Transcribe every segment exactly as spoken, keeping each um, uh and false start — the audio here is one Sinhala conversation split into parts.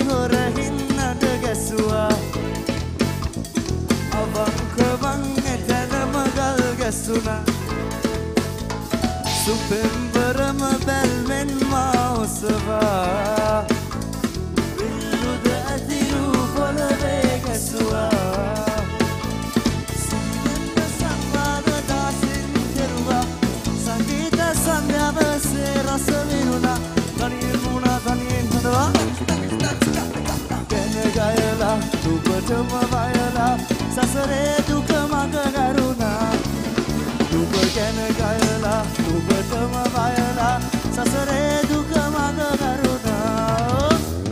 හොරහින්නට ගැසුවා අවංකවන් එතැනම ගල් ගැසුණා සුපෙම්බරම බැල්මෙන් මා ඔසවා විල්ලුද ඇතිරු පොළවේ ගැසුවා සිංහෙන්ද සංවාද දාසින් කෙරුවා සංගීත සන්ධ්‍යාවසේ රස විරුණා තනියෙන් මුණා තනියෙන් හඳවා ගැන ගයලා දුබටම වයලා සසරේ දුක මග කරුණා දුක ගැන ගයලා දුබටම වයලා සසරේ දුක මග කරුණා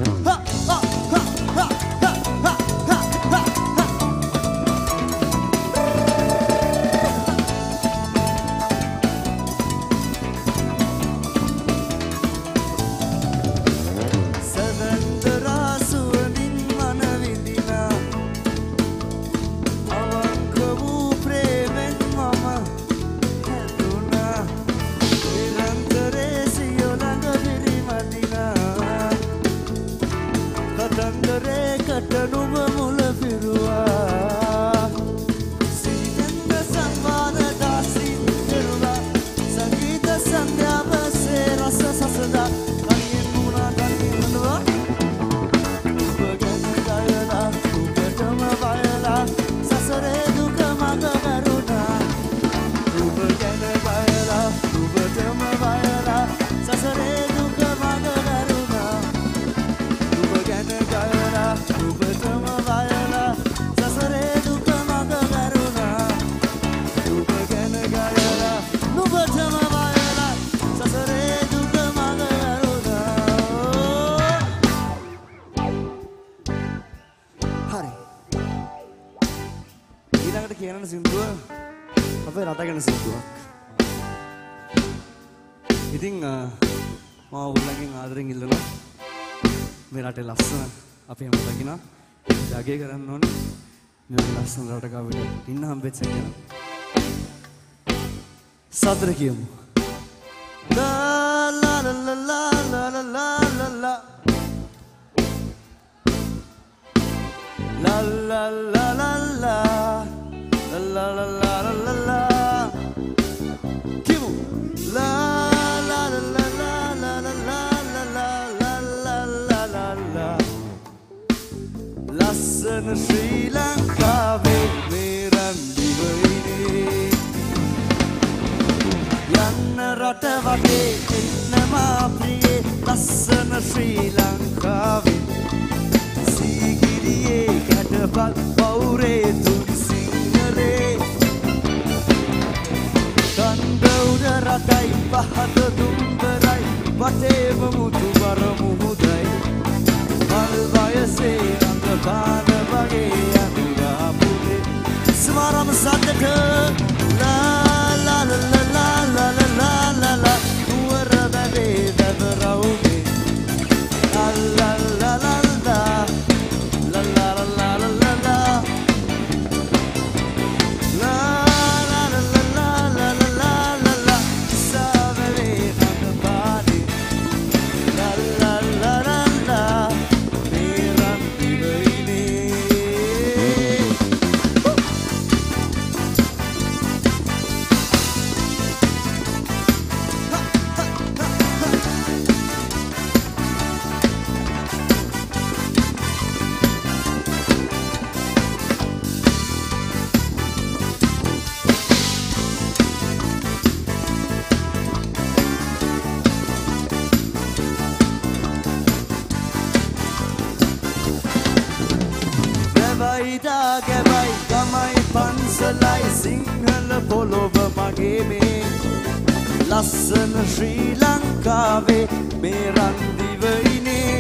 නුඹ මුල පිරුවා සීනෙන්ද සංවාද දාසින් කෙරුවා සංගීත සන්ධ්‍යාවසේ රස සසදා තනියෙන් මුණා තනියෙන් හඳවා දුක ගැන ගයලා දුකටම වයලා සසරේ දුක මග කරුණා දුක ගැන ගයලා දුකටම වයලා සසරේ දුක මග කරුණා දුක ගැන ගයලා දුකටම වයලා සසරේ දුක මග කරුණා දුක ගැන ගයලා දුකටම වයලා සසරේ දුක මග කරුණා හරි ඊළඟට කියන්න සින්දුව අපේ රට ගැන සින්දුවක් ඉතින් මම ඔයගොල්ලන්ගෙන් ආදරෙන් ඉල්ලනවා මේ රටේ ලස්සන අපි හැම දකිනා ජාගේ කරන්න ඕනේ මේ ලස්සන රටක අපිට ඉන්න හම්බෙච්ච කියන සතර කියමු ලා ලා ලා ලා ලා ලා ලා ලා ලා ලා ලා ලා ලා ලා ලා ලා ලා කියමු ලා ලා ලා ලා ලා ලා ලස්සන ශ්‍රී ලංකාවේ මේ රන්දිවයිනේ යන්න රට වටේ එන්න මා ප්‍රියේ ලස්සන ශ්‍රී ලංකාවේ සීගිරියේ කැටපත් පවුරේ තුන් සිංහලේ කන්ද උඩ රටයි පහත දුම්බරයි වටේම මුතු බර මුහුදයි මල් වයසේ අඟපාන වගේ අඳුරා පුරේ ස්මරම සද්දට ලා ලා ලා ලා ලා ලා ලා ලා නුවර වැවේ වැවරවුනේ ලා ලා ලා ලා ලා ලා ලා ලා ලා ලා වයිදා ගැබයි ගමයි පන්සලයි සිංහල පොළොව මගේ මේ ලස්සන ශ්‍රී ලංකාවේ මේ රන්දිවයිනේ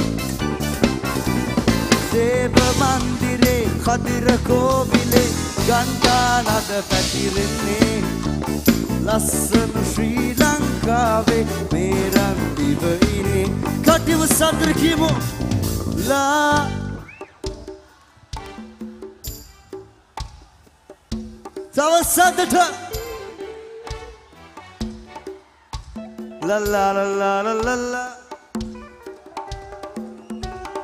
දේව මන්දිරේ කදිර කෝවිලේ ගන්ධානද පැතිරෙන්නේ ලස්සන ශ්‍රී ලංකාවේ මේ රන්දිවයිනේ කටිව සතර කියමු ලා සවසදට La la la la la la la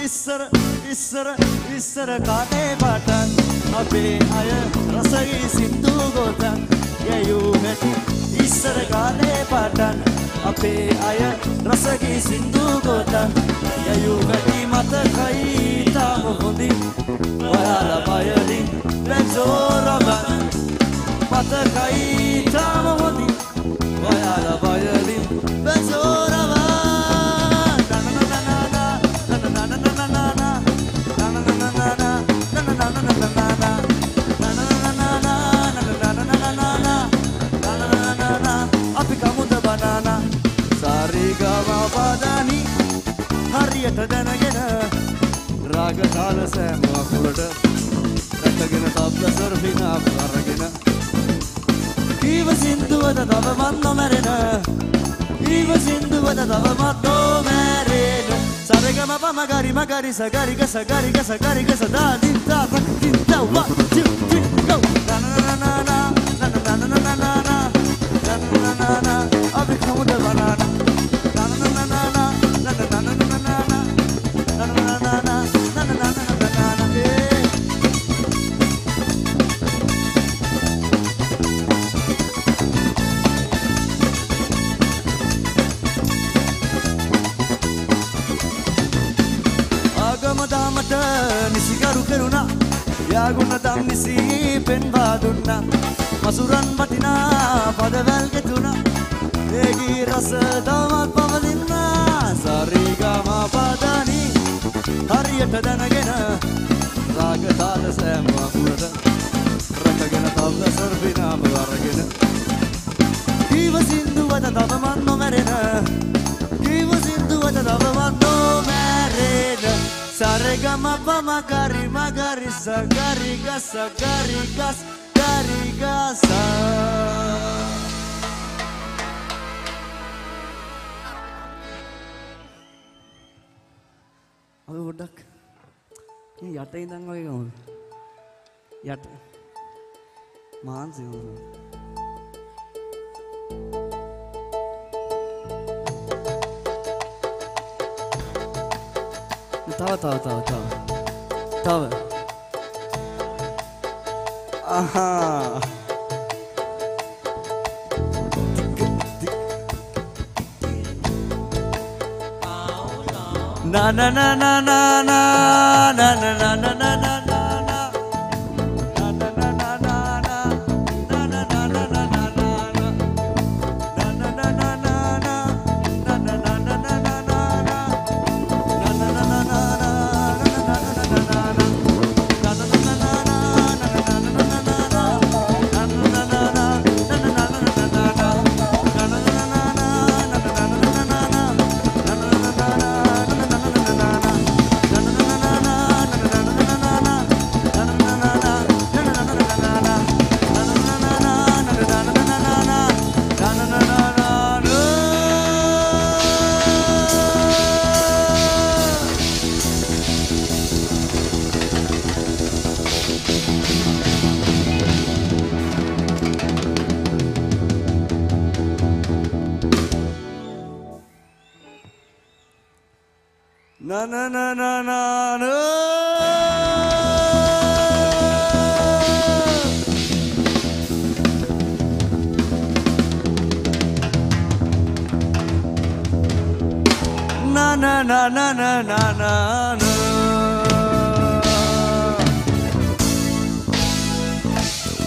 ඉස්සර ඉස්සර ඉස්සර කාටේ පාටන් අපේ අය රසගී සින්දු ගොතන් යයූ හැටි ඉස්සර කාලේ පාටන් අපේ අය රසගී සින්දු ගොතන් යයූ හැටි මතකයි තාම හොඳින් ඔයාලා වයලින් බැන්සෝරබන් මතකයි තාම හොඳින් ඔයාලා වයලින් බැන්සෝරබන් හරියට දැනගෙන රාග තාල සෑම අකුරට රැකගෙන තබ්ල සර්ෆිනාප් අරගෙන ඊව සින්දුවද තව මන් නොමැරෙන ඊව සින්දුවද තව මන් නොමැරෙන සරගම පමගරි මගරි සගරි ගස ගරි ගස ගරි ගස දා දිත්තා තක් දිත්තා one two three go නනනනනා නනනනනනා නනනනනා අපි කමුද බනානා නිසිකරු කෙරුණා යාගුණ දම් නිසි පෙන්වා දුන්නා මසුරන් වටිනා පදවැල් ගෙතුණා ඒගී රස තවමත් පවතිනා සරිගම පදනි හරියට දැනගෙන රාග තාල සෑම අකුරට රැකගෙන තව්ල සර්බිනාම අරගෙන කීව සින්දුවද තවමත් නොමැරෙන කීව සින්දුවද තවමත් නොමැරෙන Sarega mapa magari magari sagari gas sagari gas gari gasa අපි පොඩ්ඩක් මේ යට ඉඳන් වගේ ගමු යට මාන්සි වුණා Tahu, tahu, tahu, tahu, tahu. Aha. Na na na na na na na na na na na na. Na na na na na na. Na na na na na na na na.